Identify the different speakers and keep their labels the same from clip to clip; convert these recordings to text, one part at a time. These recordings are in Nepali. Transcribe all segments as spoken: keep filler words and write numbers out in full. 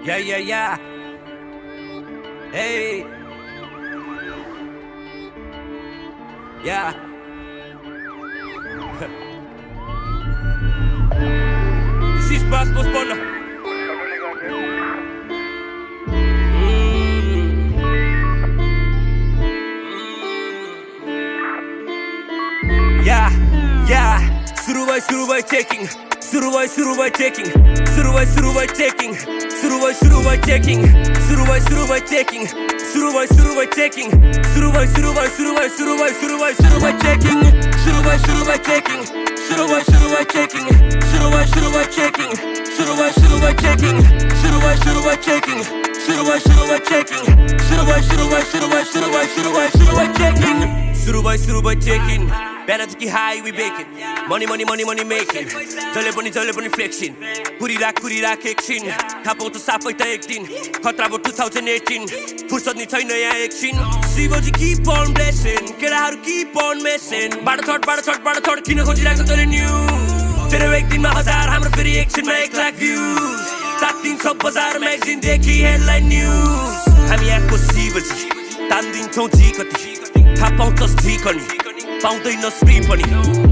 Speaker 1: Yeah, yeah, yeah. Hey. Yeah. This is Bass Postpone. Yeah, yeah. Suruvay, suruvay checking. Suruvay, suruvay checking. Suruvay, suruvay checking. Suruvay, suruvay checking. Suruvay, suruvay checking. Suruvay, suruvay checking. Suruvay, suruvay, suruvay, suruvay, suruvay, suruvay checking. Suruvay, suruvay checking. Suruvay, suruvay checking. Suruvay, suruvay checking. Suruvay, suruvay checking. Suruvay, suruvay checking. Suruvay, suruvay checking. Suruvay, suruvay, suruvay, suruvay, suruvay, suruvay checking. Suruvay, suruvay checking. Penalty high, we bake it. Money, money, money, money making. Jale pani, jale pani flexing. Puri rak, puri rak action. Thapau to safai ta ektin. Khatra bo twenty eighteen. Fursat ni chaina ya ekchin. Shivaji keep on blessing. Kelaharu keep on messing. Bada thought, bada thought, bada thought. Kina khojirako tale news. Tero ek din ma hazar, hamro feri action ma ek lakh views. Sat din sab bazar magazine dekhi headline news. Hami yahko Shivaji tandiन्छौं जिकति थाहा पाउँछस् ठीक अनि पाउँदैनस् फ्री पनि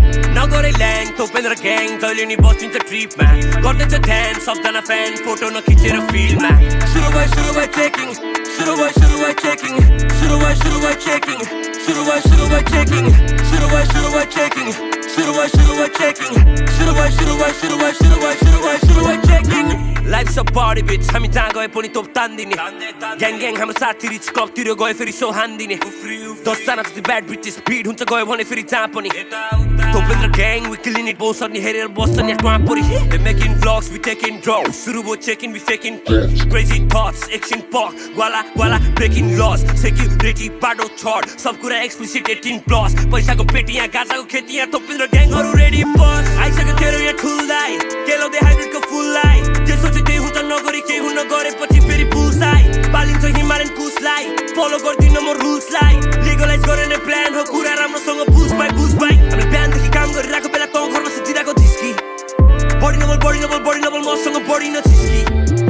Speaker 1: नगरे ल्याङ तोपेन्द्र ग्याङ जहिले नि बसिन्छ ट्रिपमा गर्दैछ ध्यान सबजना फ्यान फोटो नखिचेर फिल्डमा सुरुवाई सुरुवाई चेकिङ सुरुवाई सुरुवाई चेकिङ सुरुवाई सुरुवाई चेकिङ सुरुवाई सुरुवाई चेकिङ सुरुवाई सुरुवाई चेकिङ सुरुवाई सुरुवाई चेकिङ सुरुवाई सुरुवाई सुरुवाई सुरुवाई सुरुवाई सुरुवाई checking Life's a party bitch, हामी जहाँ गए पनि तोप तान्दिने ग्याङ ग्याङ हाम्रो साथी रिच क्लबतिर गए फेरि सो हान्दिने दसजना जति ब्याड ब्रिटिस भिड हुन्छ गयो भने फेरि जहाँ पनि Topendra gang we killing it बो सर्ने हेरेर बस्छन् यहाँ टुवापरी They making vlogs, we taking drugs सुरु भो checking, we faking crazy thoughts, action pop Gwala Gwala breaking laws security बाटो छोड सब कुरा explicit eighteen plus पैसाको पेटी यहाँ गाजाको खेती यहाँ तोपेन्द्र ग्याङहरू ready बस आइसक्यो तेरो यहाँ ठुल्दाइ केलाउँदै हाइब्रिडको फुललाई त्यही हुन्छ नगरी केही हुन गरेपछि फेरि बुल्सआई पालिन्छ हिमालयन कुसलाई फलो गर्दिन म रुल्सलाई लिगलाइज गर्ने प्लान हो कुरा राम्रोसँग बुझ भाइ बुझ भाइ हामीले बिहानदेखि काम गरिरहेको बेला तँ घरमा सुतिरहेको थिस्की बढी नबल बढी नबल बढी नबल मसँग बढी नछिस्की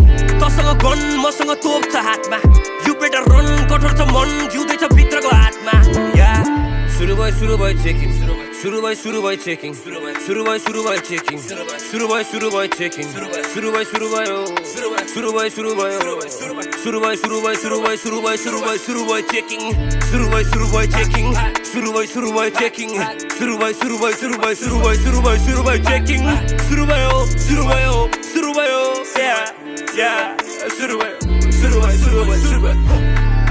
Speaker 1: तसँग गन मसँग तोप छ हातमा यु बेटर रन कठोर छ मन जिउँदैछ भित्रको हातमा या सुरु भयो सुरु भयो चेकिङ सुरु भयो सुरु भयो चेकिङ सुरु भयो सुरु भयो चेकिङ सुरु भयो सुरु भयो चेकिङ सुरु भयो सुरु भयो सुरु भयो सुरु भयो सुरु भयो सुरु भयो सुरु भयो सुरु भयो सुरु भयो सुरु भयो चेकिङ सुरु भयो सुरु भयो चेकिङ सुरु भयो सुरु भयो चेकिङ सुरु भयो सुरु भयो सुरु भयो सुरु भयो सुरु भयो सुरु भयो चेकिङ सुरु भयो सुरु भयो सुरु भयो या या सुरु भयो सुरु भयो सुरु भयो सुरु भयो